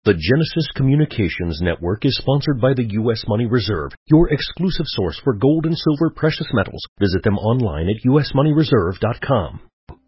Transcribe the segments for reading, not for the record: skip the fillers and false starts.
The Genesis Communications Network is sponsored by the U.S. Money Reserve, your exclusive source for gold and silver precious metals. Visit them online at usmoneyreserve.com.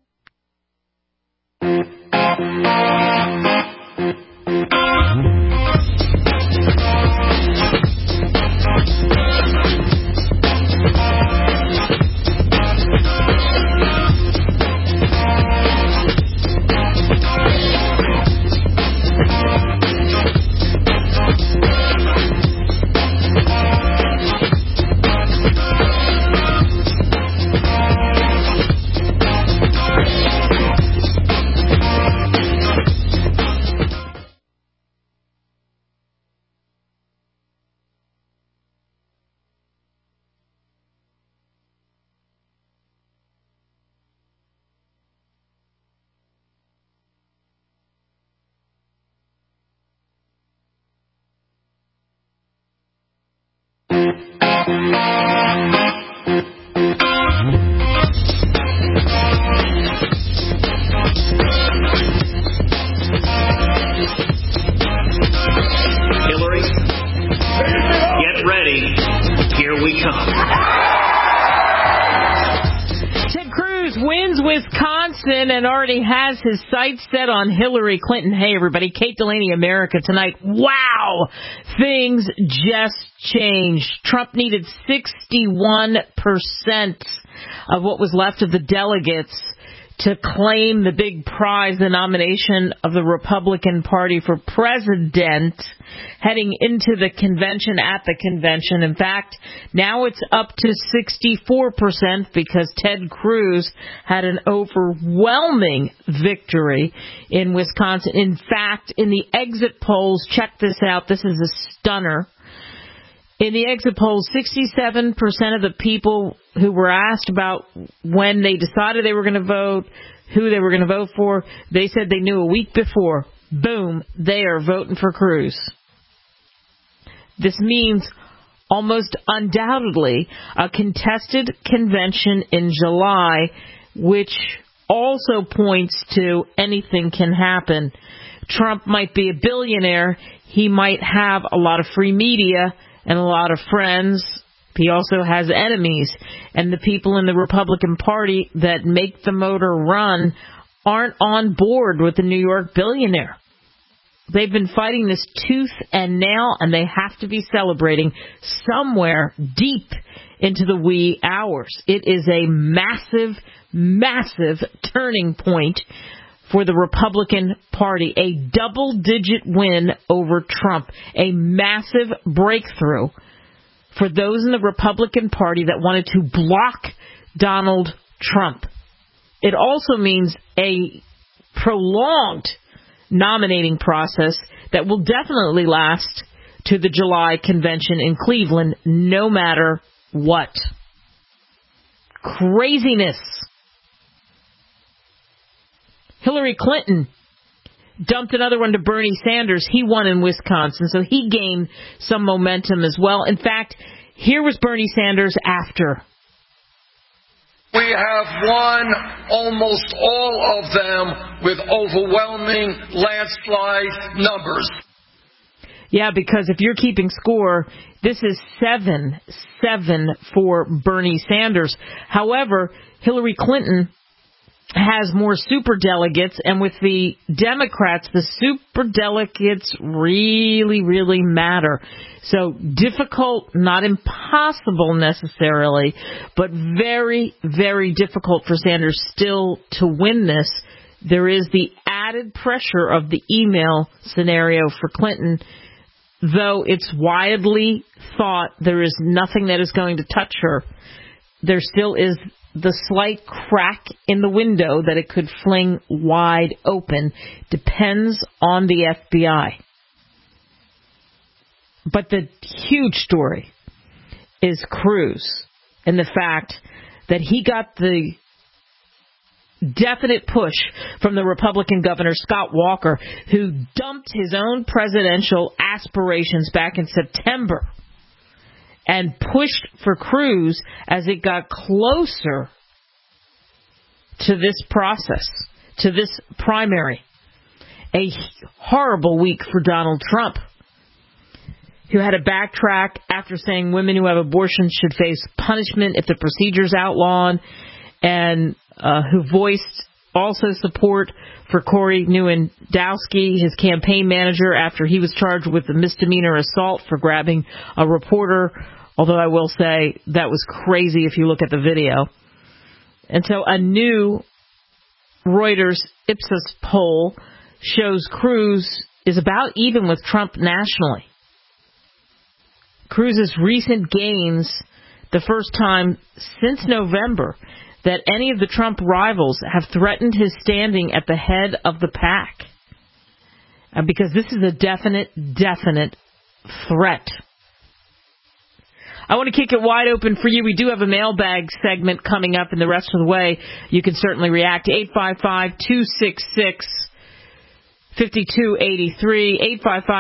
Hillary, get ready. Here we come. Ted Cruz wins Wisconsin and already has his sights set on Hillary Clinton. Hey, everybody. Kate Delaney, America Tonight. Wow. Things just changed. Trump needed 61% of what was left of the delegates to claim the big prize, the nomination of the Republican Party for president, heading into the convention, at the convention. In fact, now it's up to 64% because Ted Cruz had an overwhelming victory in Wisconsin. In fact, in the exit polls, check this out, this is a stunner. In the exit polls, 67% of the people who were asked about when they decided they were going to vote, who they were going to vote for, they said they knew a week before. Boom, they are voting for Cruz. This means almost undoubtedly a contested convention in July, which also points to anything can happen. Trump might be a billionaire. He might have a lot of free media and a lot of friends. He also has enemies. And the people in the Republican Party that make the motor run aren't on board with the New York billionaire. They've been fighting this tooth and nail, and they have to be celebrating somewhere deep into the wee hours. It is a massive, massive turning point for the Republican Party, a double-digit win over Trump, a massive breakthrough for those in the Republican Party that wanted to block Donald Trump. It also means a prolonged nominating process that will definitely last to the July convention in Cleveland, no matter what. Craziness. Hillary Clinton dumped another one to Bernie Sanders. He won in Wisconsin, so he gained some momentum as well. In fact, here was Bernie Sanders after. We have won almost all of them with overwhelming landslide numbers. Yeah, because if you're keeping score, this is 7-7 for Bernie Sanders. However, Hillary Clinton has more superdelegates, and with the Democrats, the superdelegates really, really matter. So difficult, not impossible necessarily, but very, very difficult for Sanders still to win this. There is the added pressure of the email scenario for Clinton, though it's widely thought there is nothing that is going to touch her. There still is the slight crack in the window that it could fling wide open. Depends on the FBI. But the huge story is Cruz and the fact that he got the definite push from the Republican governor, Scott Walker, who dumped his own presidential aspirations back in September and pushed for Cruz as it got closer to this process, to this primary. A horrible week for Donald Trump, who had to backtrack after saying women who have abortions should face punishment if the procedure's outlawed, and who voiced also support for Corey Lewandowski, his campaign manager, after he was charged with a misdemeanor assault for grabbing a reporter, although I will say that was crazy if you look at the video. And so a new Reuters Ipsos poll shows Cruz is about even with Trump nationally. Cruz's recent gains, the first time since November that any of the Trump rivals have threatened his standing at the head of the pack. Because this is a definite threat. I want to kick it wide open for you. We do have a mailbag segment coming up, and the rest of the way you can certainly react. 855-266-5283.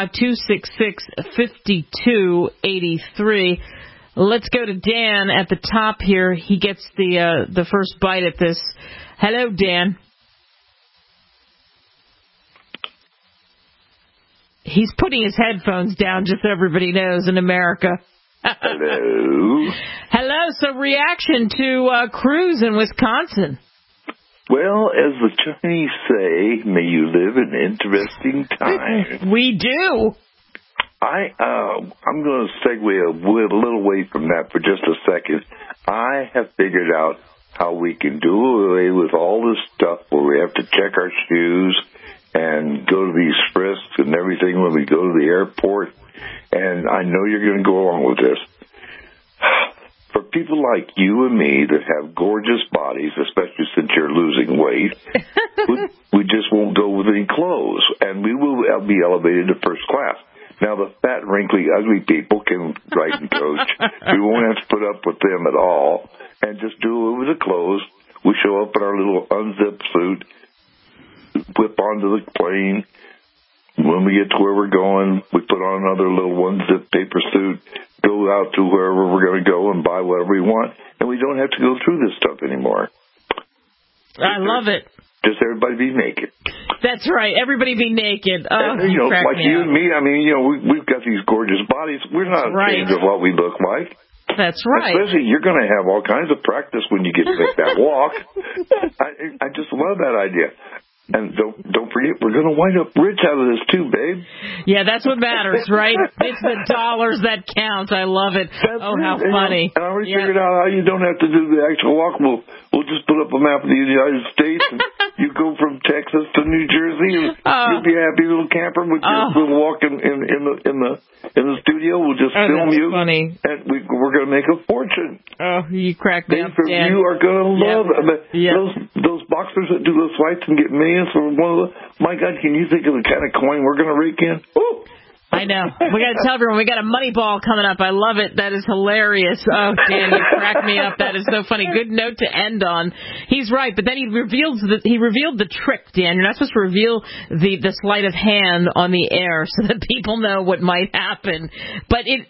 855-266-5283. Let's go to Dan at the top here. He gets the first bite at this. Hello, Dan. He's putting his headphones down, just so everybody knows, in America. Hello. Hello. So reaction to Cruz in Wisconsin. Well, as the Chinese say, may you live in interesting times. We do. I'm going to segue a little way from that for just a second. I have figured out how we can do away with all this stuff where we have to check our shoes and go to these frisks and everything when we go to the airport. And I know you're going to go along with this. For people like you and me that have gorgeous bodies, especially since you're losing weight, we just won't go with any clothes, and we will be elevated to first class. Now, the fat, wrinkly, ugly people can write and coach. We won't have to put up with them at all, and just do it with the clothes. We show up in our little unzipped suit, whip onto the plane. When we get to where we're going, we put on another little one-zip paper suit, go out to wherever we're going to go and buy whatever we want, and we don't have to go through this stuff anymore. I love it. Just everybody be naked. That's right. Everybody be naked. Oh, and, like you and me, I mean, we've got these gorgeous bodies. We're not ashamed of what we look like. That's right. Especially, you're going to have all kinds of practice when you get to make that walk. I just love that idea. And don't forget, we're going to wind up rich out of this, too, babe. Yeah, that's what matters, right? It's the dollars that count. I love it. How funny. And I already figured out how you don't have to do the actual walk. We'll just put up a map of the United States, and you go from Texas to New Jersey, and you'll be a happy little camper with your little walk in the studio. We'll just film you. Funny. And we're going to make a fortune. Oh, you crack me up, Dan. You are going to love those boxers that do those fights and get millions for one of the. My God, can you think of the kind of coin we're going to rake in? Ooh. I know. We got to tell everyone we got a money ball coming up. I love it. That is hilarious. Oh, Dan, you crack me up. That is so funny. Good note to end on. He's right, but then he revealed the trick, Dan. You're not supposed to reveal the sleight of hand on the air so that people know what might happen. But it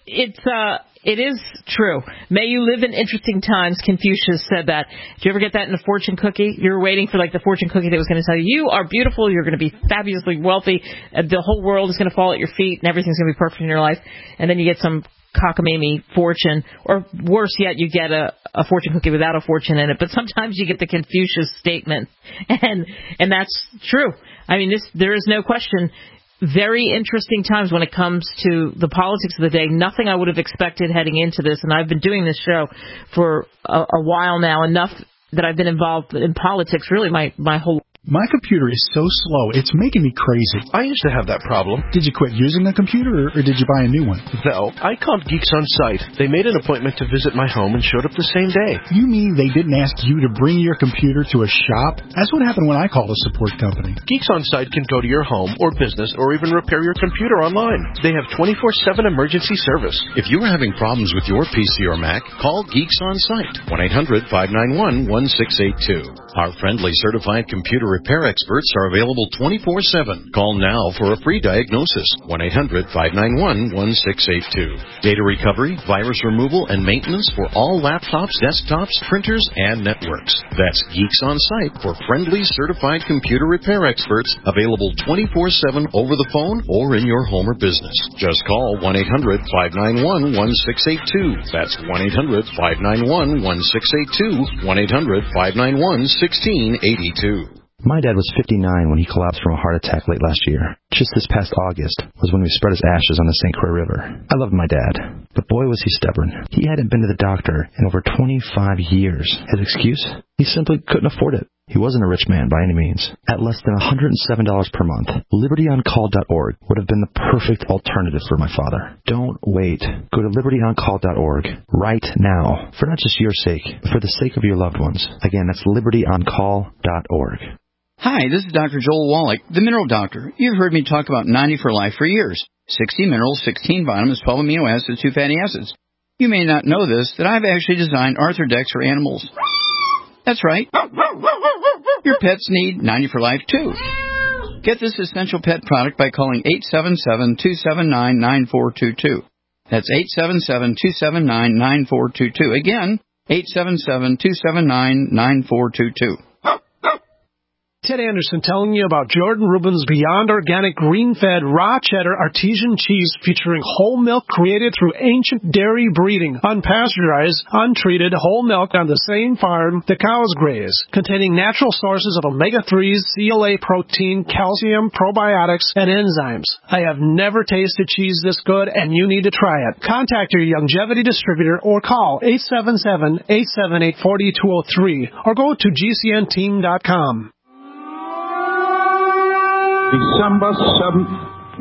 is true. May you live in interesting times. Confucius said that. Did you ever get that in a fortune cookie? You were waiting for the fortune cookie that was going to tell you are beautiful, you're going to be fabulously wealthy, the whole world is going to fall at your feet, and everything's going to be perfect in your life. And then you get some cockamamie fortune, or worse yet, you get a fortune cookie without a fortune in it. But sometimes you get the Confucius statement, and that's true. I mean, there is no question. Very interesting times when it comes to the politics of the day. Nothing I would have expected heading into this, and I've been doing this show for a while now, enough that I've been involved in politics really my whole life. My computer is so slow, it's making me crazy. I used to have that problem. Did you quit using the computer, or did you buy a new one? No, I called Geeks On Site. They made an appointment to visit my home and showed up the same day. You mean they didn't ask you to bring your computer to a shop? That's what happened when I called a support company. Geeks On Site can go to your home or business or even repair your computer online. They have 24/7 emergency service. If you are having problems with your PC or Mac, call Geeks On Site. 1-800-591-1682. Our friendly certified computer repair experts are available 24/7. Call now for a free diagnosis. 1-800-591-1682. Data recovery, virus removal, and maintenance for all laptops, desktops, printers, and networks. That's Geeks on Site for friendly certified computer repair experts available 24/7 over the phone or in your home or business. Just call 1-800-591-1682. That's 1-800-591-1682. 1-800-591-1682. My dad was 59 when he collapsed from a heart attack late last year. Just this past August was when we spread his ashes on the St. Croix River. I loved my dad, but boy was he stubborn. He hadn't been to the doctor in over 25 years. His excuse? He simply couldn't afford it. He wasn't a rich man by any means. At less than $107 per month, LibertyOnCall.org would have been the perfect alternative for my father. Don't wait. Go to LibertyOnCall.org right now, for not just your sake, but for the sake of your loved ones. Again, that's LibertyOnCall.org. Hi, this is Dr. Joel Wallach, the Mineral Doctor. You've heard me talk about 90 for Life for years. 60 minerals, 16 vitamins, 12 amino acids, 2 fatty acids. You may not know this, that I've actually designed Arthrodex for animals. That's right. Your pets need 90 for Life, too. Get this essential pet product by calling 877-279-9422. That's 877-279-9422. Again, 877-279-9422. Ted Anderson telling you about Jordan Rubin's Beyond Organic Green-Fed Raw Cheddar Artesian Cheese featuring whole milk created through ancient dairy breeding, unpasteurized, untreated whole milk on the same farm the cows graze, containing natural sources of omega-3s, CLA protein, calcium, probiotics, and enzymes. I have never tasted cheese this good, and you need to try it. Contact your Longevity distributor or call 877-878-4203 or go to gcnteam.com. December 7th,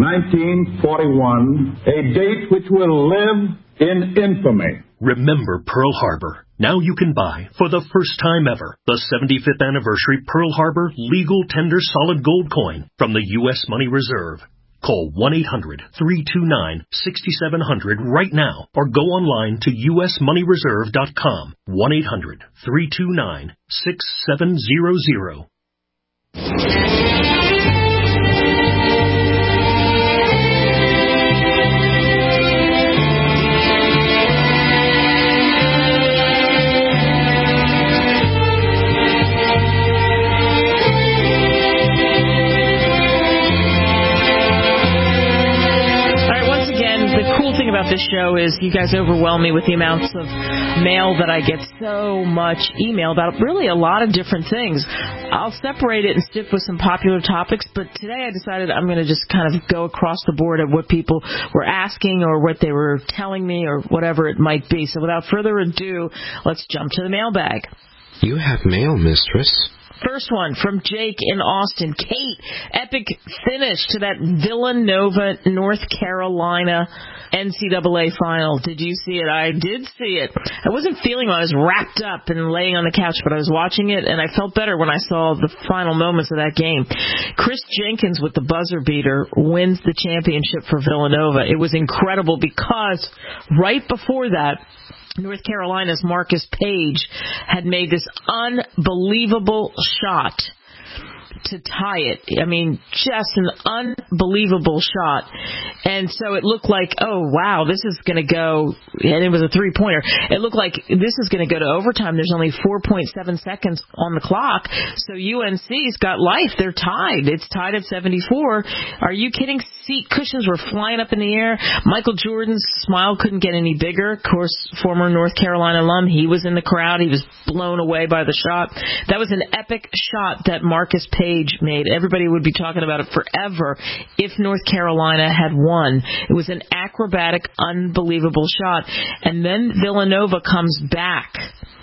1941, a date which will live in infamy. Remember Pearl Harbor. Now you can buy, for the first time ever, the 75th anniversary Pearl Harbor legal tender solid gold coin from the U.S. Money Reserve. Call 1-800-329-6700 right now or go online to usmoneyreserve.com. 1-800-329-6700. About this show is you guys overwhelm me with the amounts of mail that I get, so much email about really a lot of different things. I'll separate it and stick with some popular topics, but today I decided I'm going to just kind of go across the board at what people were asking or what they were telling me or whatever it might be. So without further ado, let's jump to the mailbag. You have mail, mistress. First one from Jake in Austin. Kate, epic finish to that Villanova, North Carolina NCAA final. Did you see it? I did see it. I wasn't feeling well. I was wrapped up and laying on the couch, but I was watching it, and I felt better when I saw the final moments of that game. Chris Jenkins with the buzzer beater wins the championship for Villanova. It was incredible because right before that, North Carolina's Marcus Page had made this unbelievable shot to tie it. I mean, just an unbelievable shot. And so it looked like, oh, wow, this is going to go, and it was a three-pointer. It looked like this is going to go to overtime. There's only 4.7 seconds on the clock. So UNC's got life. They're tied. It's tied at 74. Are you kidding? Seat cushions were flying up in the air. Michael Jordan's smile couldn't get any bigger. Of course, former North Carolina alum, he was in the crowd. He was blown away by the shot. That was an epic shot that Marcus Page made. Everybody would be talking about it forever if North Carolina had won. It was an acrobatic, unbelievable shot. And then Villanova comes back,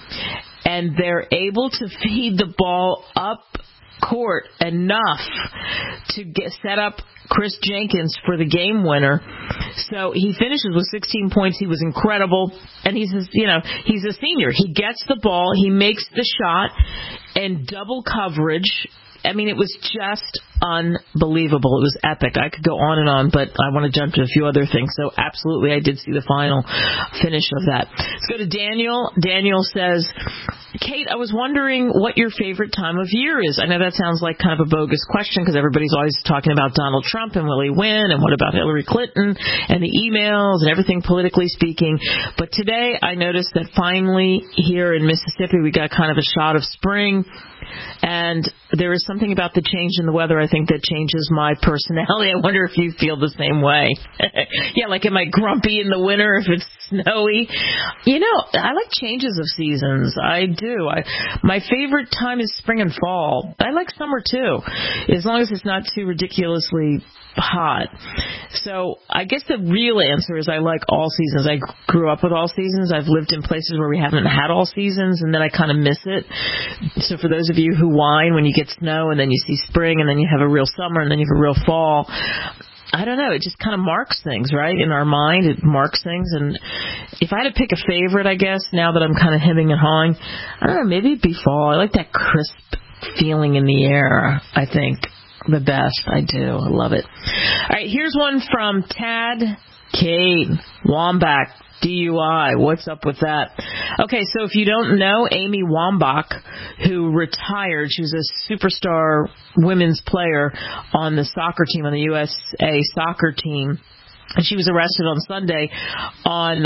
and they're able to feed the ball up court enough to set up Chris Jenkins for the game winner. So he finishes with 16 points. He was incredible. And he's a senior. He gets the ball. He makes the shot, and double coverage. I mean, it was just unbelievable. It was epic. I could go on and on, but I want to jump to a few other things. So absolutely, I did see the final finish of that. Let's go to Daniel. Daniel says, Kate, I was wondering what your favorite time of year is. I know that sounds like kind of a bogus question because everybody's always talking about Donald Trump and will he win and what about Hillary Clinton and the emails and everything politically speaking. But today I noticed that finally here in Mississippi we got kind of a shot of spring. And there is something about the change in the weather, I think, that changes my personality. I wonder if you feel the same way. Yeah, like am I grumpy in the winter if it's snowy? You know, I like changes of seasons. I do. My favorite time is spring and fall. I like summer, too, as long as it's not too ridiculously hot. So I guess the real answer is I like all seasons. I grew up with all seasons. I've lived in places where we haven't had all seasons, and then I kind of miss it. So for those of you who whine when you get snow and then you see spring and then you have a real summer and then you have a real fall, I don't know. It just kind of marks things, right? In our mind, it marks things. And if I had to pick a favorite, I guess, now that I'm kind of hemming and hawing, I don't know, maybe it'd be fall. I like that crisp feeling in the air, I think. The best. I do. I love it. All right, here's one from Tad Kate Wambach, DUI. What's up with that? Okay, so if you don't know, Amy Wambach, who retired, she was a superstar women's player on the soccer team, on the USA soccer team. And she was arrested on Sunday on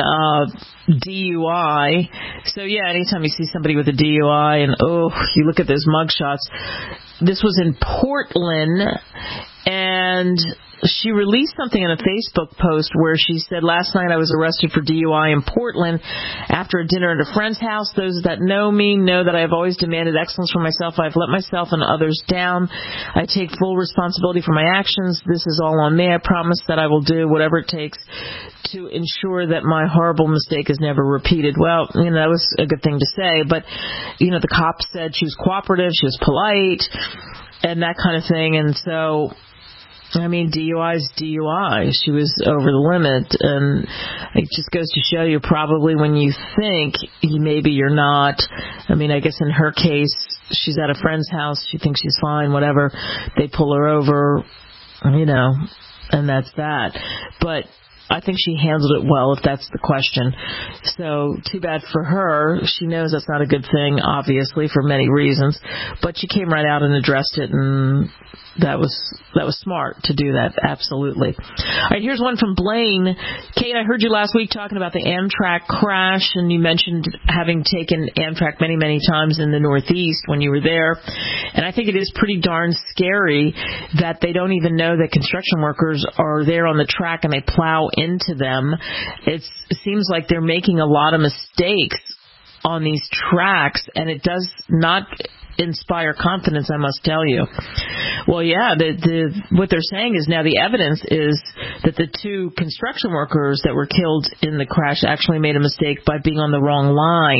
DUI. So, yeah, anytime you see somebody with a DUI and, you look at those mugshots. This was in Portland, and she released something in a Facebook post where she said, last night I was arrested for DUI in Portland after a dinner at a friend's house. Those that know me know that I have always demanded excellence for myself. I've let myself and others down. I take full responsibility for my actions. This is all on me. I promise that I will do whatever it takes to ensure that my horrible mistake is never repeated. Well, you know, that was a good thing to say, but, you know, the cops said she was cooperative, she was polite, and that kind of thing, and so, I mean, DUI is DUI. She was over the limit, and it just goes to show you probably when you think maybe you're not. I mean, I guess in her case, she's at a friend's house. She thinks she's fine, whatever. They pull her over, you know, and that's that. But I think she handled it well, if that's the question. So too bad for her. She knows that's not a good thing, obviously, for many reasons. But she came right out and addressed it, and that was smart to do that, absolutely. All right, here's one from Blaine. Kate, I heard you last week talking about the Amtrak crash, and you mentioned having taken Amtrak many, many times in the Northeast when you were there. And I think it is pretty darn scary that they don't even know that construction workers are there on the track and they plow into them. It seems like they're making a lot of mistakes on these tracks, and it does not inspire confidence, I must tell you. Well, yeah, what they're saying is now the evidence is that the two construction workers that were killed in the crash actually made a mistake by being on the wrong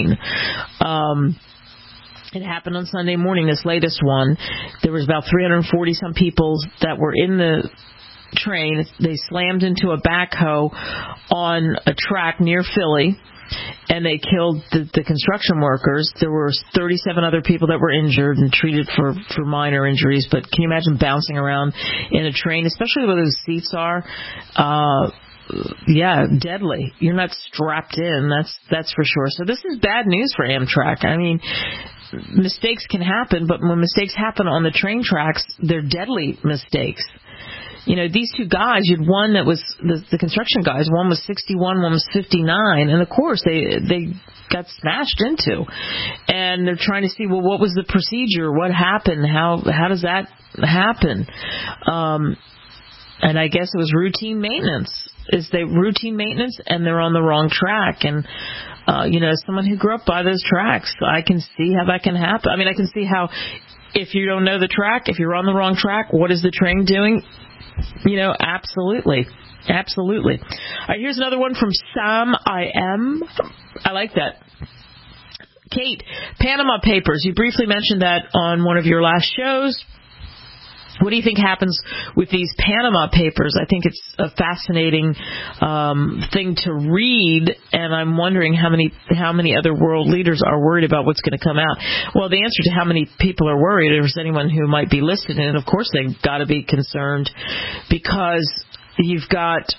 line. It happened on Sunday morning, this latest one. There was about 340-some people that were in the train. They slammed into a backhoe on a track near Philly, and they killed the construction workers. There were 37 other people that were injured and treated for minor injuries. But can you imagine bouncing around in a train, especially where those seats are? Yeah, deadly. You're not strapped in, that's for sure. So this is bad news for Amtrak. I mean, mistakes can happen, but when mistakes happen on the train tracks, they're deadly mistakes. You know, these two guys, you had one that was the construction guys, one was 61, one was 59, and of course they got smashed into. And they're trying to see, well, what was the procedure? What happened? How does that happen? And I guess it was routine maintenance. Routine maintenance, and they're on the wrong track. And you know, as someone who grew up by those tracks, I can see how that can happen. I mean, I can see how if you don't know the track, if you're on the wrong track, what is the train doing? You know, absolutely. Absolutely. All right, here's another one from Sam I.M. I like that. Kate, Panama Papers. You briefly mentioned that on one of your last shows. What do you think happens with these Panama Papers? I think it's a fascinating thing to read, and I'm wondering how many other world leaders are worried about what's going to come out. Well, the answer to how many people are worried, if there's anyone who might be listed in it, of course they've got to be concerned, because you've got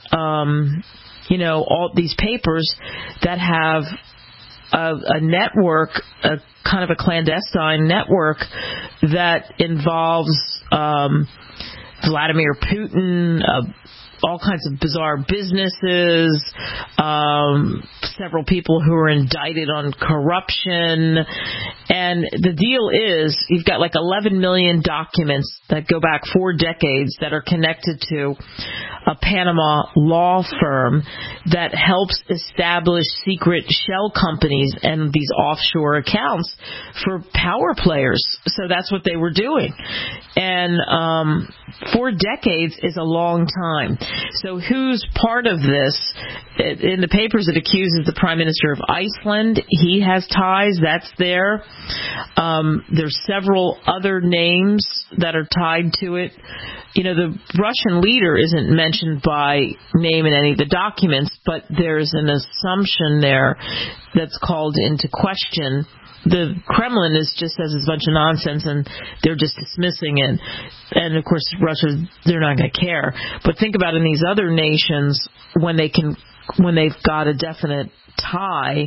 all these papers that have a network, a kind of a clandestine network that involves Vladimir Putin, all kinds of bizarre businesses, several people who are indicted on corruption. And the deal is you've got like 11 million documents that go back 4 decades that are connected to a Panama law firm that helps establish secret shell companies and these offshore accounts for power players. So that's what they were doing. And 4 decades is a long time. So who's part of this? In the papers, it accuses the Prime Minister of Iceland. He has ties. That's there. There's several other names that are tied to it. The Russian leader isn't mentioned by name in any of the documents, but there's an assumption there that's called into question. The Kremlin just says it's a bunch of nonsense, and they're just dismissing it. And, of course, Russia, they're not going to care. But think about in these other nations, when they've got a definite tie,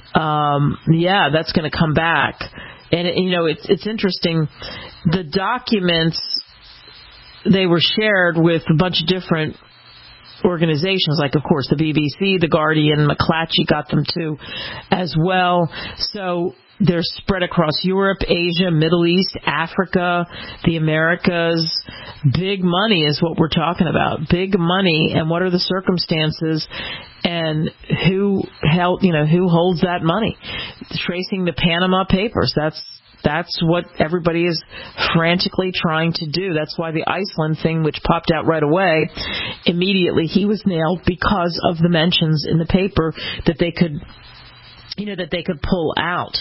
that's going to come back. And, it's interesting. The documents, they were shared with a bunch of different organizations, like, of course, the BBC, The Guardian, McClatchy got them too as well. So they're spread across Europe, Asia, Middle East, Africa, the Americas. Big money is what we're talking about. Big money. And what are the circumstances? And who holds that money? Tracing the Panama Papers. That's what everybody is frantically trying to do. That's why the Iceland thing, which popped out right away, immediately he was nailed because of the mentions in the paper that they could pull out.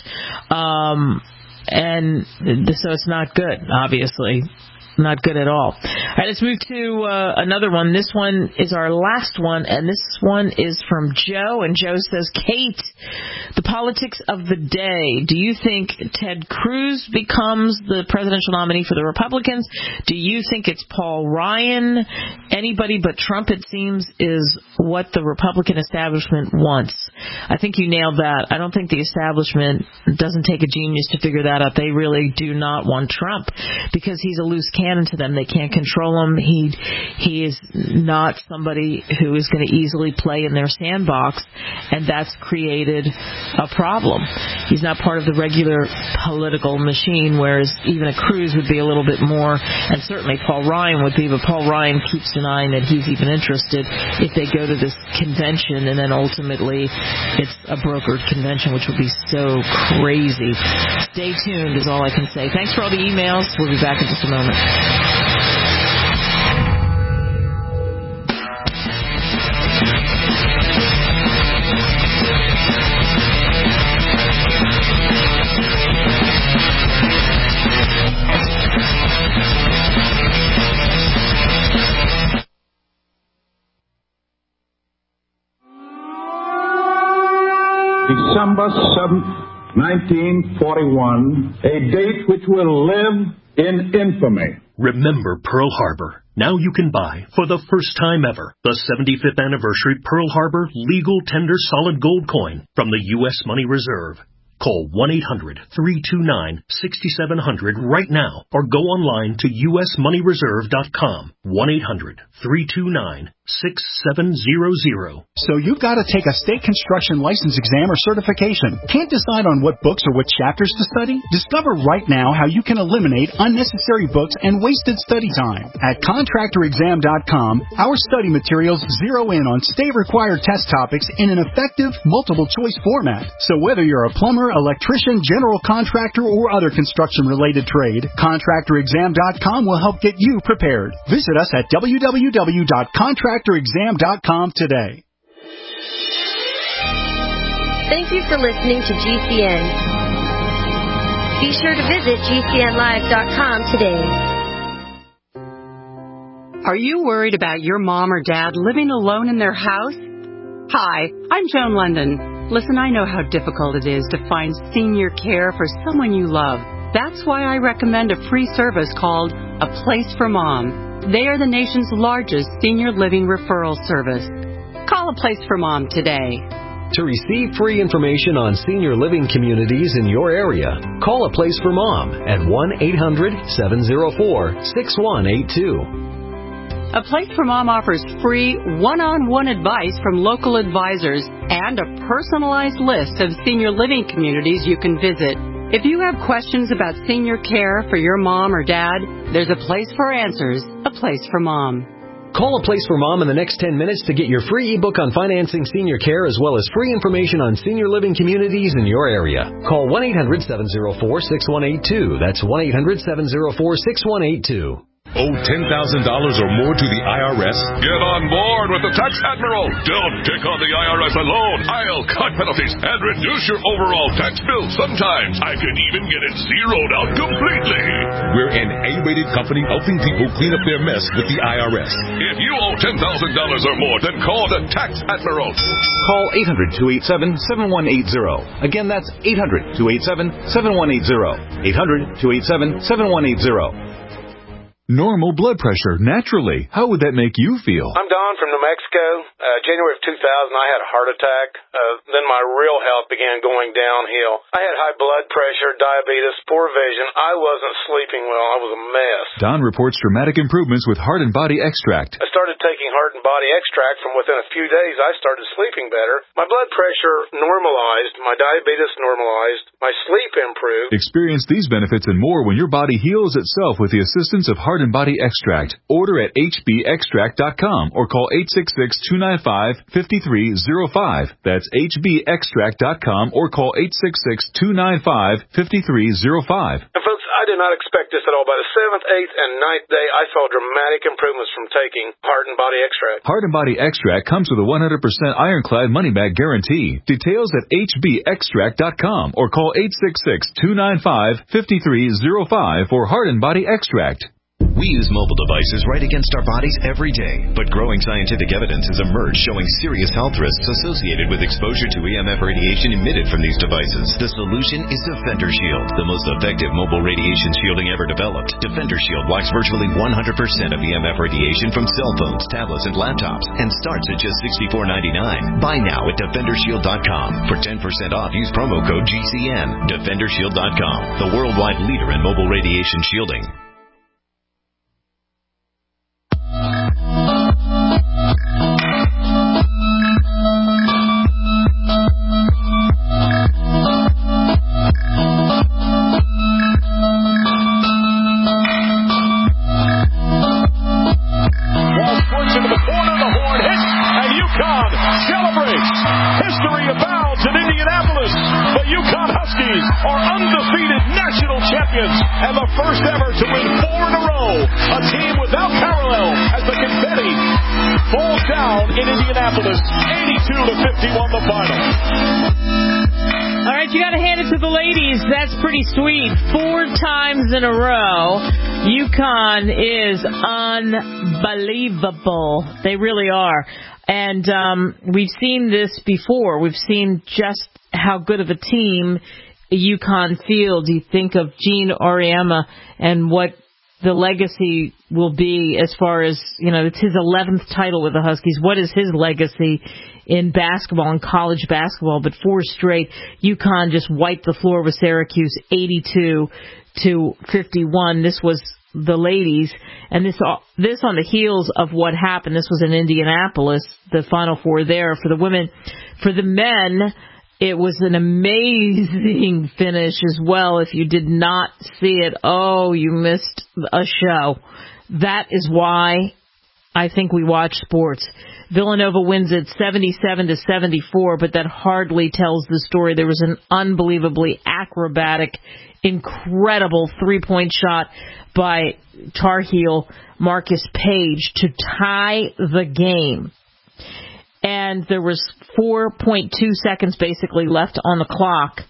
And so it's not good, obviously. Not good at all. All right, let's move to another one. This one is our last one, and this one is from Joe. And Joe says, Kate, the politics of the day. Do you think Ted Cruz becomes the presidential nominee for the Republicans? Do you think it's Paul Ryan? Anybody but Trump, it seems, is what the Republican establishment wants. I think you nailed that. I don't think the establishment doesn't take a genius to figure that out. They really do not want Trump because he's a loose cannon to them. They can't control him. He is not somebody who is going to easily play in their sandbox, and that's created a problem. He's not part of the regular political machine, whereas even a Cruz would be a little bit more, and certainly Paul Ryan would be, but Paul Ryan keeps denying that he's even interested if they go to this convention, and then ultimately it's a brokered convention, which would be so crazy. Stay tuned is all I can say. Thanks for all the emails. We'll be back in just a moment. December 7th, 1941, a date which will live in infamy. Remember Pearl Harbor. Now you can buy, for the first time ever, the 75th anniversary Pearl Harbor Legal Tender Solid Gold Coin from the U.S. Money Reserve. Call 1-800-329-6700 right now or go online to usmoneyreserve.com. 1-800-329-6700. So you've got to take a state construction license exam or certification. Can't decide on what books or what chapters to study? Discover right now how you can eliminate unnecessary books and wasted study time. At contractorexam.com, our study materials zero in on state-required test topics in an effective, multiple-choice format. So whether you're a plumber, electrician, general contractor, or other construction-related trade, contractorexam.com will help get you prepared. Visit us at www.contractorexam.com today. Thank you for listening to GCN. Be sure to visit GCNlive.com today. Are you worried about your mom or dad living alone in their house? Hi, I'm Joan London. Listen, I know how difficult it is to find senior care for someone you love. That's why I recommend a free service called A Place for Mom. They are the nation's largest senior living referral service. Call A Place for Mom today. To receive free information on senior living communities in your area, call A Place for Mom at 1-800-704-6182. A Place for Mom offers free one-on-one advice from local advisors and a personalized list of senior living communities you can visit. If you have questions about senior care for your mom or dad, there's a place for answers, A Place for Mom. Call A Place for Mom in the next 10 minutes to get your free ebook on financing senior care as well as free information on senior living communities in your area. Call 1-800-704-6182. That's 1-800-704-6182. Owe $10,000 or more to the IRS? Get on board with the Tax Admiral. Don't take on the IRS alone. I'll cut penalties and reduce your overall tax bill. Sometimes I can even get it zeroed out completely. We're an A-rated company helping people clean up their mess with the IRS. If you owe $10,000 or more, then call the Tax Admiral. Call 800-287-7180. Again, that's 800-287-7180. 800-287-7180. Normal blood pressure, naturally. How would that make you feel? I'm Don from New Mexico. January of 2000, I had a heart attack. Then my real health began going downhill. I had high blood pressure, diabetes, poor vision. I wasn't sleeping well. I was a mess. Don reports dramatic improvements with Heart and Body Extract. I started taking Heart and Body Extract. From within a few days, I started sleeping better. My blood pressure normalized. My diabetes normalized. My sleep improved. Experience these benefits and more when your body heals itself with the assistance of Heart and Body Extract. Order at hbextract.com or call 866-295-5305. That's hbextract.com or call 866-295-5305. And folks, I did not expect this at all. By the 7th, 8th, and 9th day, I saw dramatic improvements from taking Heart and Body Extract. Heart and Body Extract comes with a 100% ironclad money-back guarantee. Details at hbextract.com or call 866-295-5305 for Heart and Body Extract. We use mobile devices right against our bodies every day, but growing scientific evidence has emerged showing serious health risks associated with exposure to EMF radiation emitted from these devices. The solution is Defender Shield, the most effective mobile radiation shielding ever developed. Defender Shield blocks virtually 100% of EMF radiation from cell phones, tablets, and laptops, and starts at just $64.99. Buy now at DefenderShield.com. For 10% off, use promo code GCN. DefenderShield.com, the worldwide leader in mobile radiation shielding. Are undefeated national champions and the first ever to win 4 in a row. A team without parallel as the confetti falls down in Indianapolis, 82-51 the final. All right, you got to hand it to the ladies. That's pretty sweet. 4 times in a row. UConn is unbelievable. They really are. And we've seen this before. We've seen just how good of a team UConn field. You think of Gene Auriemma and what the legacy will be as far as, you know, it's his 11th title with the Huskies. What is his legacy in basketball, in college basketball? But 4 straight, UConn just wiped the floor with Syracuse 82-51. This was the ladies, and this on the heels of what happened. This was in Indianapolis, the Final Four there for the women. For the men, it was an amazing finish as well. If you did not see it, oh, you missed a show. That is why I think we watch sports. Villanova wins it 77-74, but that hardly tells the story. There was an unbelievably acrobatic, incredible 3-point shot by Tar Heel Marcus Page to tie the game. And there was 4.2 seconds basically left on the clock.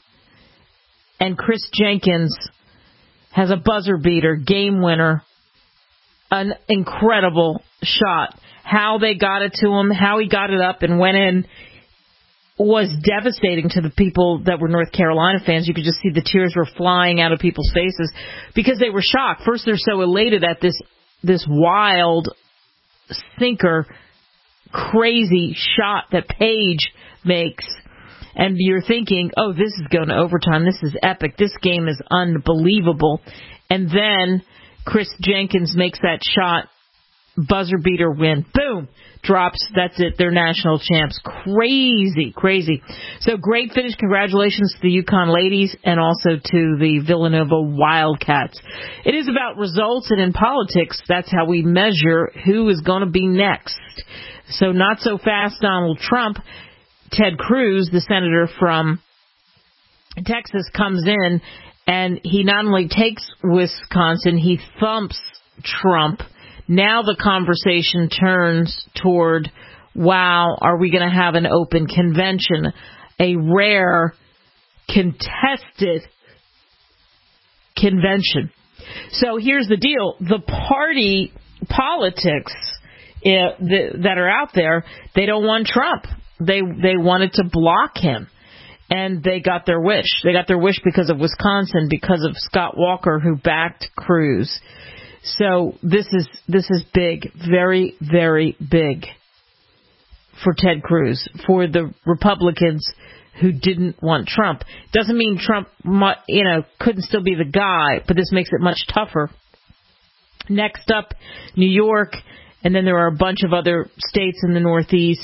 And Chris Jenkins has a buzzer beater, game winner, an incredible shot. How they got it to him, how he got it up and went in, was devastating to the people that were North Carolina fans. You could just see the tears were flying out of people's faces because they were shocked. First, they're so elated at this wild sinker, crazy shot that Page makes. And you're thinking, oh, this is going to overtime. This is epic. This game is unbelievable. And then Chris Jenkins makes that shot, buzzer beater win. Boom. Drops. That's it. They're national champs. Crazy, crazy. So great finish. Congratulations to the UConn ladies and also to the Villanova Wildcats. It is about results, and in politics, that's how we measure who is going to be next. So not so fast Donald Trump. Ted Cruz, the senator from Texas, comes in, and he not only takes Wisconsin, he thumps Trump. Now the conversation turns toward, wow, are we going to have an open convention? A rare, contested convention. So here's the deal. The party politics that are out there, they don't want Trump. They wanted to block him. And they got their wish. They got their wish because of Wisconsin, because of Scott Walker, who backed Cruz. So this is big, very, very big for Ted Cruz, for the Republicans who didn't want Trump. Doesn't mean Trump, couldn't still be the guy, but this makes it much tougher. Next up, New York, and then there are a bunch of other states in the Northeast.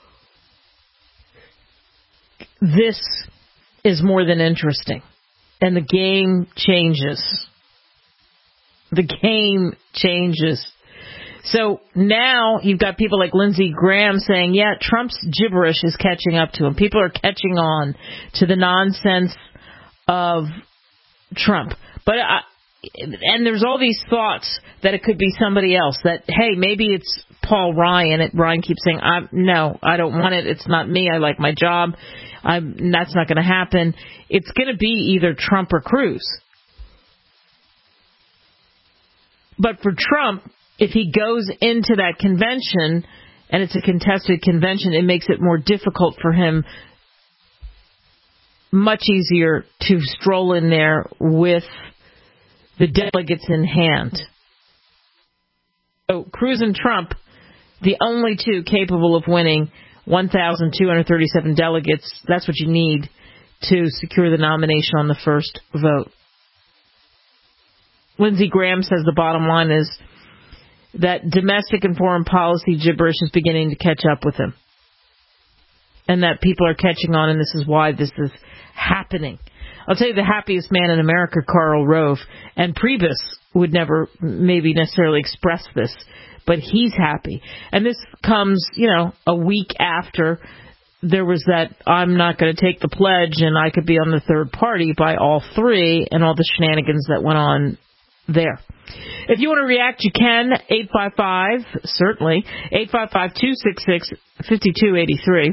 This is more than interesting, and the game changes. The game changes. So now you've got people like Lindsey Graham saying, yeah, Trump's gibberish is catching up to him. People are catching on to the nonsense of Trump. But and there's all these thoughts that it could be somebody else, that, hey, maybe it's Paul Ryan. Ryan keeps saying, no, I don't want it. It's not me. I like my job. That's not going to happen. It's going to be either Trump or Cruz. But for Trump, if he goes into that convention and it's a contested convention, it makes it more difficult for him, much easier to stroll in there with the delegates in hand. So Cruz and Trump, the only two capable of winning 1,237 delegates, that's what you need to secure the nomination on the first vote. Lindsey Graham says the bottom line is that domestic and foreign policy gibberish is beginning to catch up with him. And that people are catching on, and this is why this is happening. I'll tell you the happiest man in America, Karl Rove, and Priebus would never maybe necessarily express this, but he's happy. And this comes, a week after there was that I'm not going to take the pledge and I could be on the third party by all three and all the shenanigans that went on there. If you want to react, you can. 855, certainly. 855-266-5283.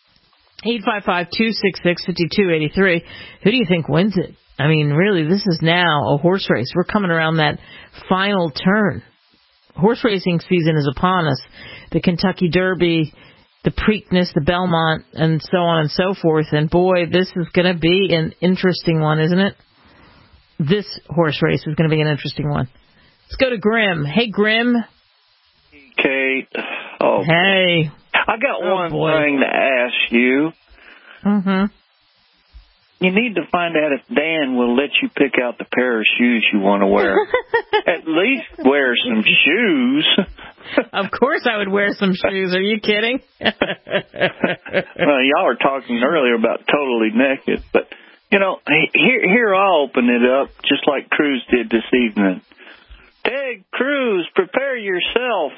855-266-5283. Who do you think wins it? I mean, really, this is now a horse race. We're coming around that final turn. Horse racing season is upon us. The Kentucky Derby, the Preakness, the Belmont, and so on and so forth. And boy, this is going to be an interesting one, isn't it? This horse race is going to be an interesting one. Let's go to Grim. Hey, Grim. Kate. Oh. Hey. I got one thing to ask you. Mm-hmm. You need to find out if Dan will let you pick out the pair of shoes you want to wear. At least wear some shoes. Of course I would wear some shoes. Are you kidding? Well, y'all were talking earlier about totally naked, but, here I'll open it up just like Cruz did this evening. Ted Cruz, prepare yourself.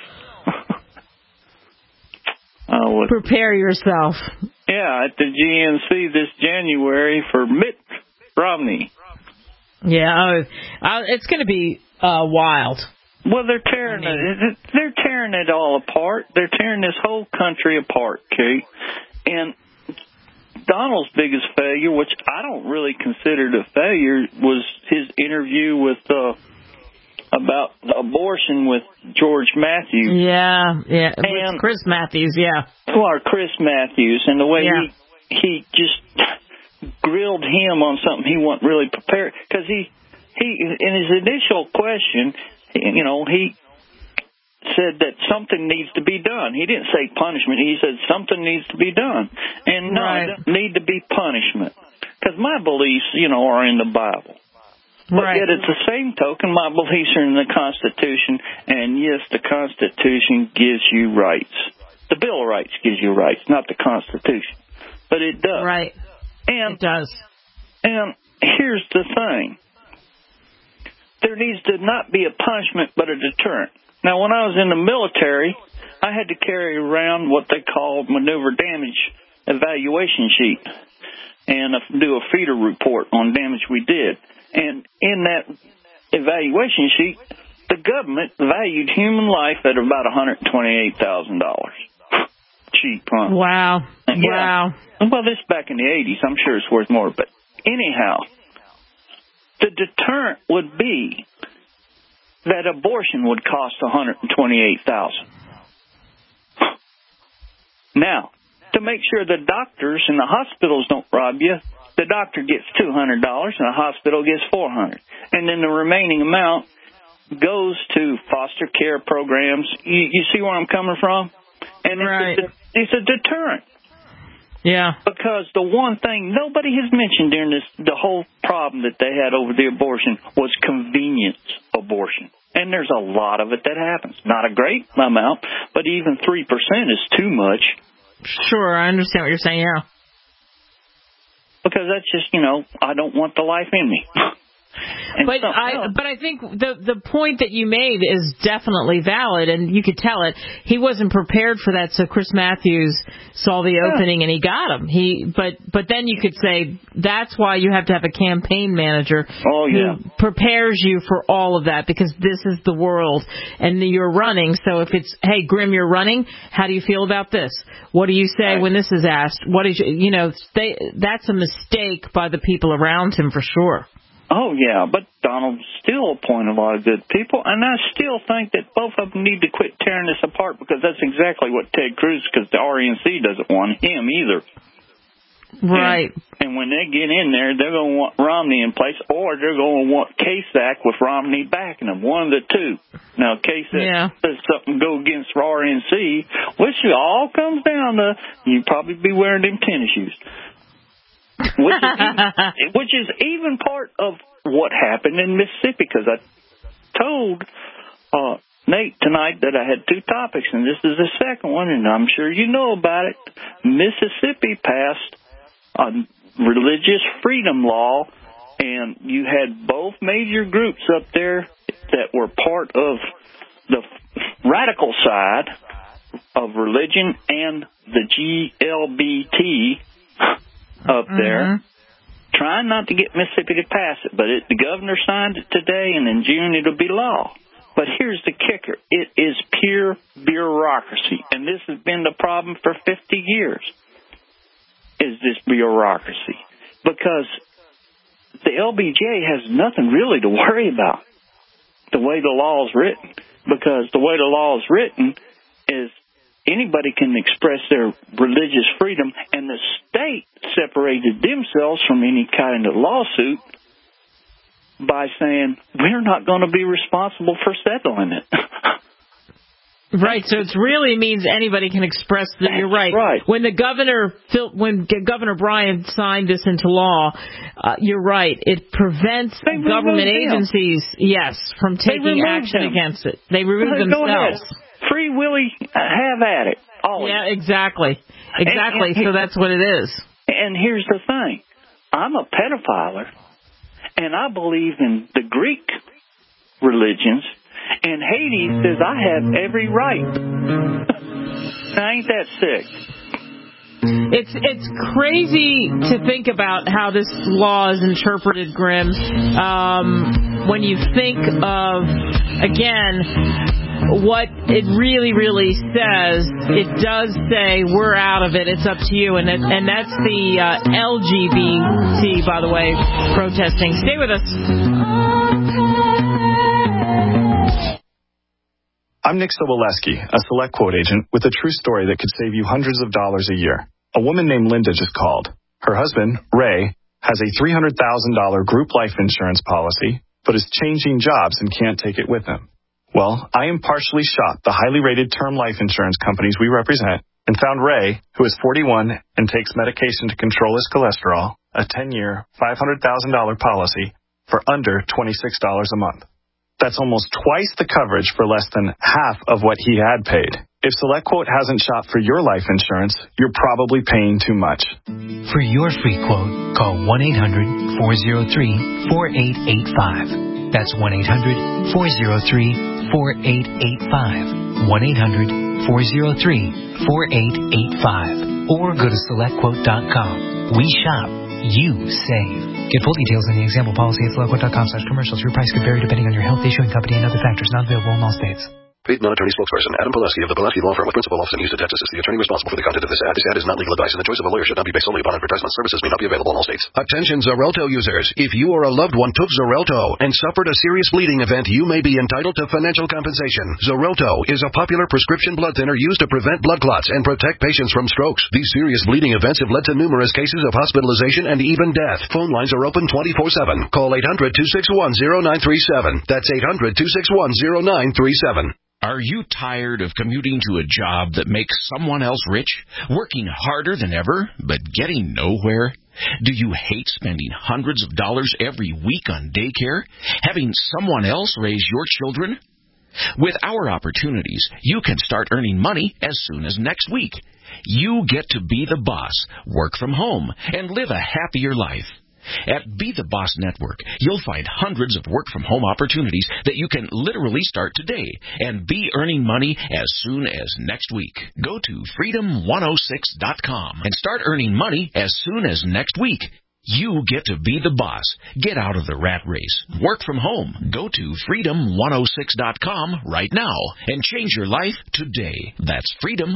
Prepare yourself. Yeah, at the GNC this January for Mitt Romney. Yeah, it's going to be wild. Well, they're tearing it all apart. They're tearing this whole country apart, Kate. And Donald's biggest failure, which I don't really consider a failure, was his interview with about abortion with George Matthews. Yeah. And with Chris Matthews, Or Chris Matthews, and the way he just grilled him on something he wasn't really prepared, because he in his initial question, he said that something needs to be done. He didn't say punishment. He said something needs to be done. And no, it doesn't need to be punishment. Because my beliefs, are in the Bible. But yet at the same token, my beliefs are in the Constitution. And yes, the Constitution gives you rights. The Bill of Rights gives you rights, not the Constitution. But it does. Right. And it does. And here's the thing. There needs to not be a punishment, but a deterrent. Now, when I was in the military, I had to carry around what they called maneuver damage evaluation sheet and do a feeder report on damage we did. And in that evaluation sheet, the government valued human life at about $128,000. Cheap, huh? Wow. Yeah. Wow. Well, this back in the 80s. I'm sure it's worth more. But anyhow, the deterrent would be that abortion would cost $128,000. Now, to make sure the doctors and the hospitals don't rob you, the doctor gets $200 and the hospital gets $400, and then the remaining amount goes to foster care programs. You see where I'm coming from? And it's a deterrent. Yeah. Because the one thing nobody has mentioned during the whole problem that they had over the abortion was convenience abortion. And there's a lot of it that happens. Not a great amount, but even 3% is too much. Sure, I understand what you're saying, yeah. Because that's just, I don't want the life in me. But I think the point that you made is definitely valid, and you could tell it. He wasn't prepared for that, so Chris Matthews saw the opening and he got him. But then you could say that's why you have to have a campaign manager who prepares you for all of that, because this is the world and you're running. So if it's, hey, Grim, you're running, how do you feel about this? What do you say when this is asked? What is that's a mistake by the people around him for sure. Oh, yeah, but Donald still appointed a lot of good people, and I still think that both of them need to quit tearing this apart, because that's exactly what Ted Cruz, because the RNC doesn't want him either. Right. And when they get in there, they're going to want Romney in place, or they're going to want Kasich with Romney backing them, one of the two. Now, Kasich says something go against RNC, which all comes down to you probably be wearing them tennis shoes. Which is even part of what happened in Mississippi, because I told Nate tonight that I had two topics, and this is the second one, and I'm sure you know about it. Mississippi passed a religious freedom law, and you had both major groups up there that were part of the radical side of religion and the GLBT up there, trying not to get Mississippi to pass it. But the governor signed it today, and in June it'll be law. But here's the kicker. It is pure bureaucracy, and this has been the problem for 50 years, is this bureaucracy. Because the LBJ has nothing really to worry about the way the law is written. Because the way the law is written is anybody can express their religious freedom, and the state separated themselves from any kind of lawsuit by saying, we're not going to be responsible for settling it. Right, so it really means anybody can express that. You're right. When Governor Bryan signed this into law, you're right. It prevents government agencies, from taking action against it. They remove themselves. Go ahead. Free Willy, have at it. Always. Yeah, exactly. So that's what it is. And here's the thing. I'm a pedophiler, and I believe in the Greek religions, and Hades says I have every right. Now, ain't that sick? It's crazy to think about how this law is interpreted, Grim. When you think of, again, what it really, really says, it does say we're out of it. It's up to you, and that's the LGBT, by the way, protesting. Stay with us. I'm Nick Soboleski, a Select Quote agent with a true story that could save you hundreds of dollars a year. A woman named Linda just called. Her husband, Ray, has a $300,000 group life insurance policy, but is changing jobs and can't take it with him. Well, I impartially shopped the highly rated term life insurance companies we represent and found Ray, who is 41 and takes medication to control his cholesterol, a 10-year, $500,000 policy for under $26 a month. That's almost twice the coverage for less than half of what he had paid. If SelectQuote hasn't shopped for your life insurance, you're probably paying too much. For your free quote, call 1-800-403-4885. That's 1-800-403-4885. 1-800-403-4885. Or go to SelectQuote.com. We shop. You save. Get full details in the example policy at SelectQuote.com/commercials. Your price could vary depending on your health, issuing company, and other factors. Not available in all states. Paid non-attorney spokesperson Adam Pileski of the Pileski Law Firm with principal office in Houston, Texas is the attorney responsible for the content of this ad. This ad is not legal advice, and the choice of a lawyer should not be based solely upon advertisement. Services may not be available in all states. Attention Xarelto users. If you or a loved one took Xarelto and suffered a serious bleeding event, you may be entitled to financial compensation. Xarelto is a popular prescription blood thinner used to prevent blood clots and protect patients from strokes. These serious bleeding events have led to numerous cases of hospitalization and even death. Phone lines are open 24/7. Call 800-261-0937. That's 800-261-0937. Are you tired of commuting to a job that makes someone else rich, working harder than ever, but getting nowhere? Do you hate spending hundreds of dollars every week on daycare, having someone else raise your children? With our opportunities, you can start earning money as soon as next week. You get to be the boss, work from home, and live a happier life. At Be the Boss Network, you'll find hundreds of work-from-home opportunities that you can literally start today and be earning money as soon as next week. Go to freedom106.com and start earning money as soon as next week. You get to be the boss. Get out of the rat race. Work from home. Go to freedom106.com right now and change your life today. That's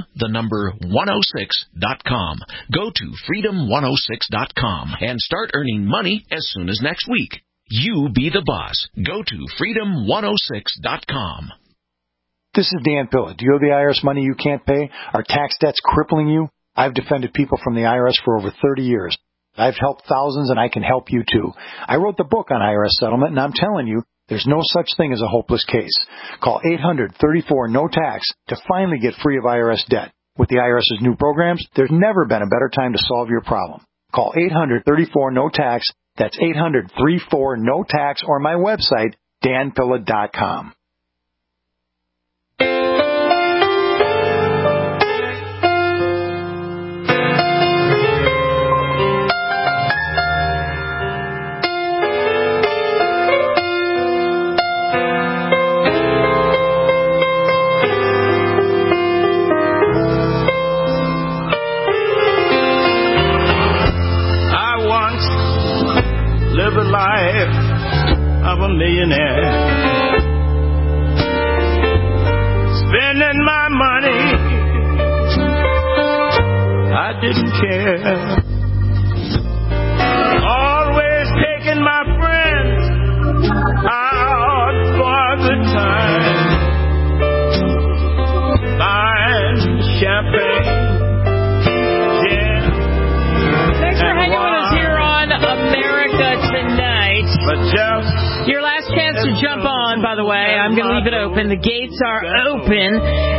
freedom106.com. Go to freedom106.com and start earning money as soon as next week. You be the boss. Go to freedom106.com. This is Dan Pilla. Do you owe the IRS money you can't pay? Are tax debts crippling you? I've defended people from the IRS for over 30 years. I've helped thousands, and I can help you, too. I wrote the book on IRS settlement, and I'm telling you, there's no such thing as a hopeless case. Call 800-34-NO-TAX to finally get free of IRS debt. With the IRS's new programs, there's never been a better time to solve your problem. Call 800-34-NO-TAX. That's 800-34-NO-TAX, or my website, danpilla.com. Live a life of a millionaire, spending my money, I didn't care, always taking my friends out for a good time, buying champagne, gin. Thanks for hanging with us here on America Tonight. Your last chance to jump on, by the way. I'm going to leave it open. The gates are open.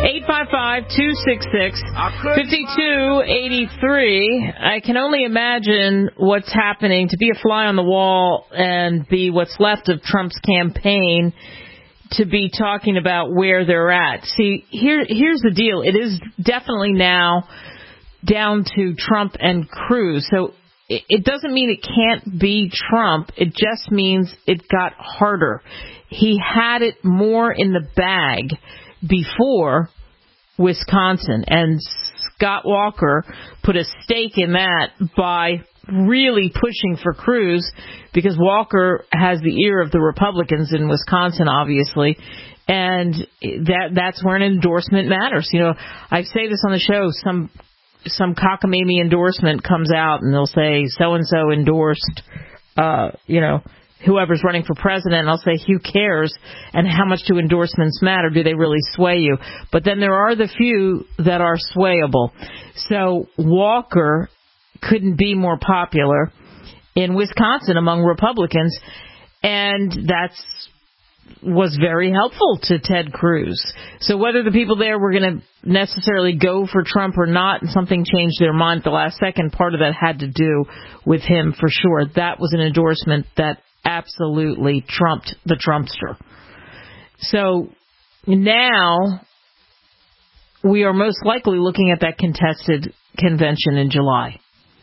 855-266-5283. I can only imagine what's happening to be a fly on the wall and be what's left of Trump's campaign to be talking about where they're at. See, here's the deal. It is definitely now down to Trump and Cruz. So it doesn't mean it can't be Trump. It just means it got harder. He had it more in the bag before Wisconsin, and Scott Walker put a stake in that by really pushing for Cruz, because Walker has the ear of the Republicans in Wisconsin, obviously, and that's where an endorsement matters. You know, I say this on the show, some cockamamie endorsement comes out and they'll say so-and-so endorsed, whoever's running for president, and I'll say, who cares? And how much do endorsements matter? Do they really sway you? But then there are the few that are swayable. So Walker couldn't be more popular in Wisconsin among Republicans, and was very helpful to Ted Cruz. So whether the people there were going to necessarily go for Trump or not, and something changed their mind at the last second, part of that had to do with him for sure. That was an endorsement that absolutely trumped the Trumpster. So now we are most likely looking at that contested convention in July.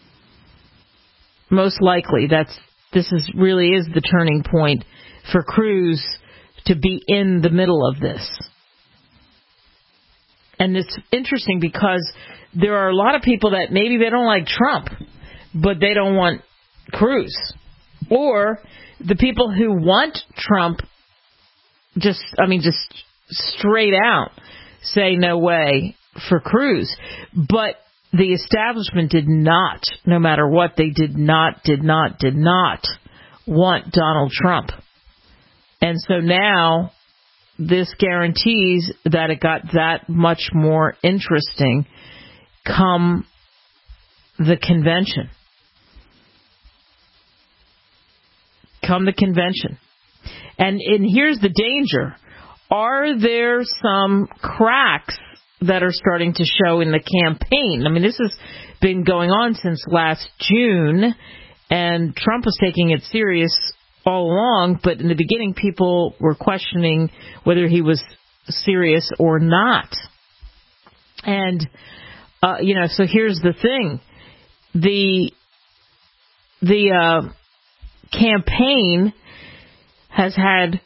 Most likely. This really is the turning point for Cruz to be in the middle of this. And it's interesting because there are a lot of people that maybe they don't like Trump, but they don't want Cruz. Or the people who want Trump just straight out say no way for Cruz. But the establishment did not, no matter what, they did not want Donald Trump. And so now this guarantees that it got that much more interesting come the convention. And here's the danger. Are there some cracks that are starting to show in the campaign? I mean, this has been going on since last June, and Trump was taking it serious all along, but in the beginning people were questioning whether he was serious or not. And, so here's the thing. The campaign has had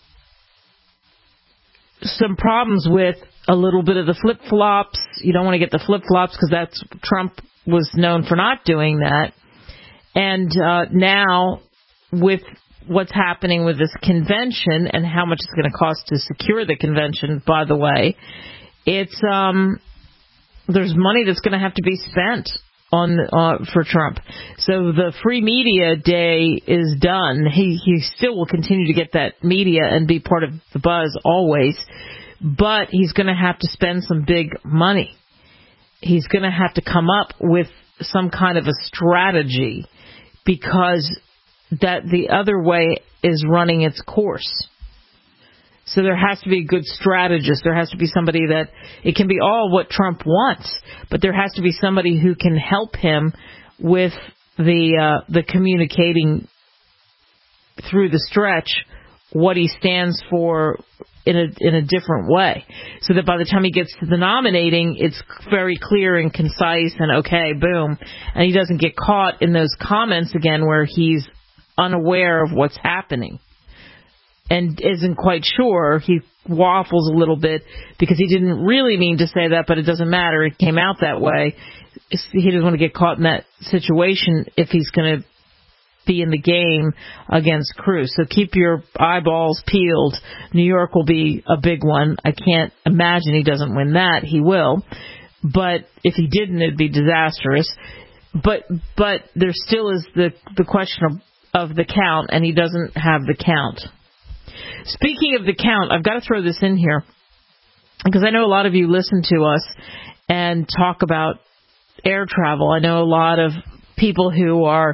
some problems with a little bit of the flip-flops. You don't want to get the flip-flops because Trump was known for not doing that. And now with what's happening with this convention and how much it's going to cost to secure the convention, by the way, it's there's money that's going to have to be spent for Trump. So the free media day is done. He still will continue to get that media and be part of the buzz always, but he's going to have to spend some big money. He's going to have to come up with some kind of a strategy because that the other way is running its course. So there has to be a good strategist. There has to be somebody that it can be all what Trump wants, but there has to be somebody who can help him with the communicating through the stretch what he stands for in a different way, so that by the time he gets to the nominating, it's very clear and concise and okay, boom, and he doesn't get caught in those comments again where he's unaware of what's happening and isn't quite sure. He waffles a little bit because he didn't really mean to say that, but it doesn't matter. It came out that way. He doesn't want to get caught in that situation if he's going to be in the game against Cruz. So keep your eyeballs peeled. New York will be a big one. I can't imagine he doesn't win that. He will. But if he didn't, it'd be disastrous. But there still is the question of the count, and he doesn't have the count. Speaking of the count, I've got to throw this in here because I know a lot of you listen to us and talk about air travel. I know a lot of people who are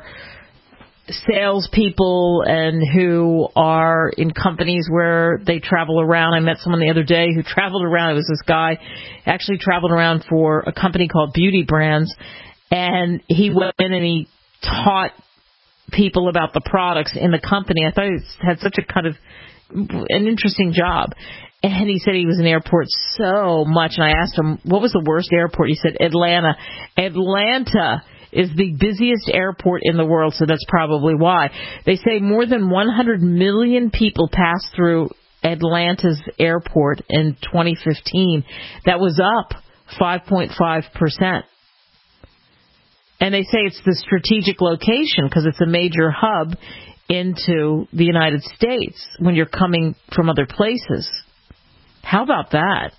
salespeople and who are in companies where they travel around. I met someone the other day who traveled around. It was this guy actually traveled around for a company called Beauty Brands, and he went in and he taught people about the products in the company. I thought he had such a kind of an interesting job. And he said he was in airports so much. And I asked him, what was the worst airport? He said, Atlanta. Atlanta is the busiest airport in the world, so that's probably why. They say more than 100 million people passed through Atlanta's airport in 2015. That was up 5.5%. And they say it's the strategic location because it's a major hub into the United States when you're coming from other places. How about that?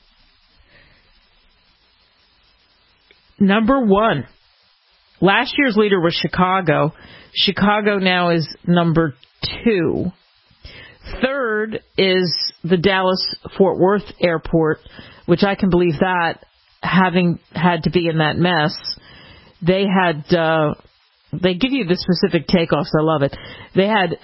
Number one. Last year's leader was Chicago. Chicago now is number 2. Third is the Dallas-Fort Worth Airport, which I can believe that, having had to be in that mess. They had, they give you the specific takeoffs. I love it. They had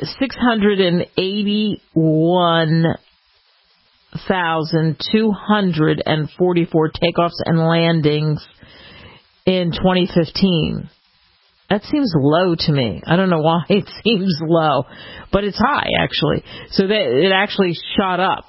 681,244 takeoffs and landings in 2015. That seems low to me. I don't know why it seems low, but it's high, actually. So it actually shot up.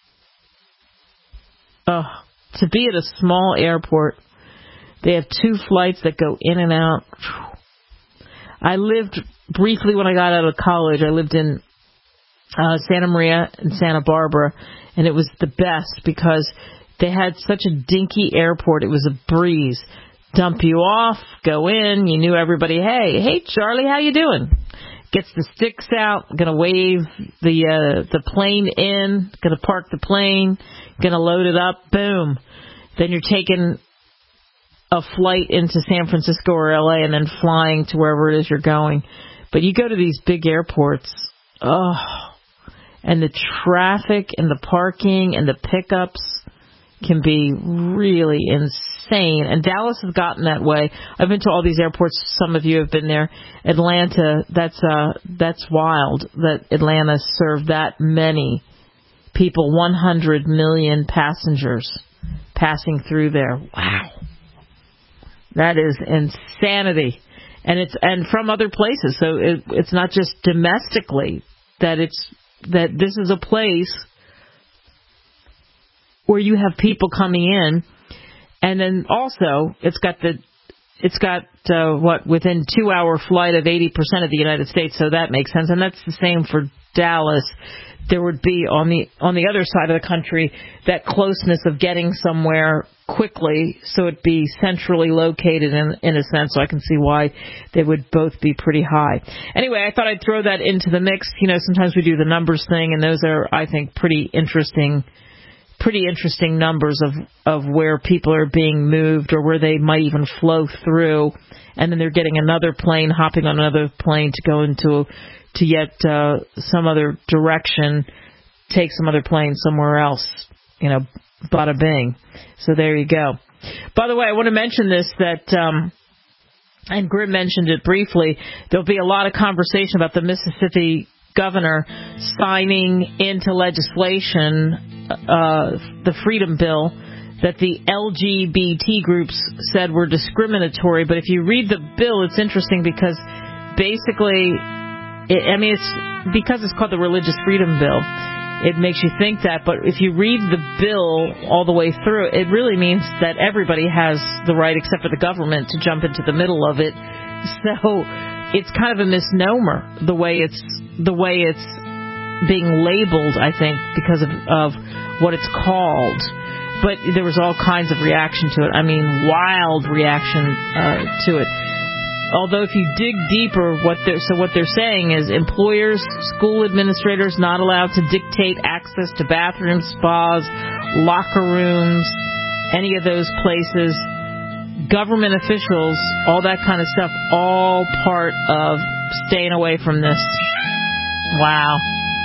To be at a small airport, they have 2 flights that go in and out. I lived briefly when I got out of college. I lived in Santa Maria and Santa Barbara, and it was the best because they had such a dinky airport. It was a breeze. Dump you off, go in, you knew everybody. Hey Charlie, how you doing? Gets the sticks out, gonna wave the plane in, gonna park the plane, gonna load it up, boom. Then you're taking a flight into San Francisco or LA and then flying to wherever it is you're going. But you go to these big airports, and the traffic and the parking and the pickups can be really insane. And Dallas has gotten that way. I've been to all these airports. Some of you have been there. Atlanta, that's wild that Atlanta served that many people, 100 million passengers passing through there. Wow. That is insanity. And from other places. So it's not just domestically that this is a place where you have people coming in, and then also it's got within 2-hour flight of 80% of the United States, so that makes sense, and that's the same for Dallas. There would be on the other side of the country that closeness of getting somewhere quickly, so it'd be centrally located in a sense. So I can see why they would both be pretty high. Anyway, I thought I'd throw that into the mix. You know, sometimes we do the numbers thing, and those are, I think, pretty interesting numbers of where people are being moved or where they might even flow through, and then they're getting another plane, hopping on another plane to go to yet some other direction, take some other plane somewhere else, bada bing. So there you go. By the way, I want to mention this, that and Grim mentioned it briefly, there'll be a lot of conversation about the Mississippi governor signing into legislation the Freedom Bill that the LGBT groups said were discriminatory. But if you read the bill, it's interesting because basically, it's because it's called the Religious Freedom Bill. It makes you think that. But if you read the bill all the way through, it really means that everybody has the right, except for the government, to jump into the middle of it. So it's kind of a misnomer the way it's being labeled, I think, because of what it's called. But there was all kinds of reaction to it. I mean, wild reaction to it. Although if you dig deeper, what they're saying is employers, school administrators not allowed to dictate access to bathrooms, spas, locker rooms, any of those places, government officials, all that kind of stuff, all part of staying away from this. Wow.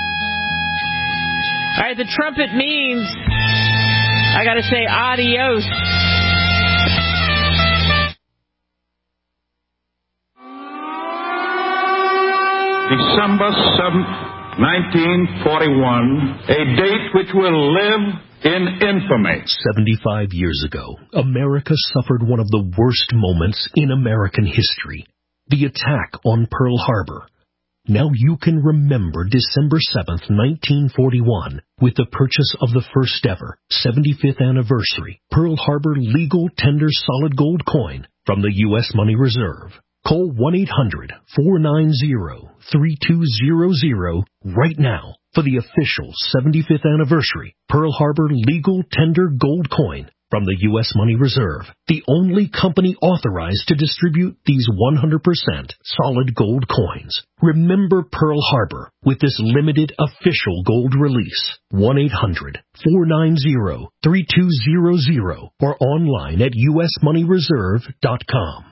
All right, the trumpet means I got to say adios. December 7th, 1941, a date which will live in infamy. 75 years ago, America suffered one of the worst moments in American history, the attack on Pearl Harbor. Now you can remember December 7th, 1941, with the purchase of the first ever 75th anniversary Pearl Harbor legal tender solid gold coin from the U.S. Money Reserve. Call 1-800-490-3200 right now for the official 75th anniversary Pearl Harbor legal tender gold coin from the U.S. Money Reserve, the only company authorized to distribute these 100% solid gold coins. Remember Pearl Harbor with this limited official gold release. 1-800-490-3200 or online at usmoneyreserve.com.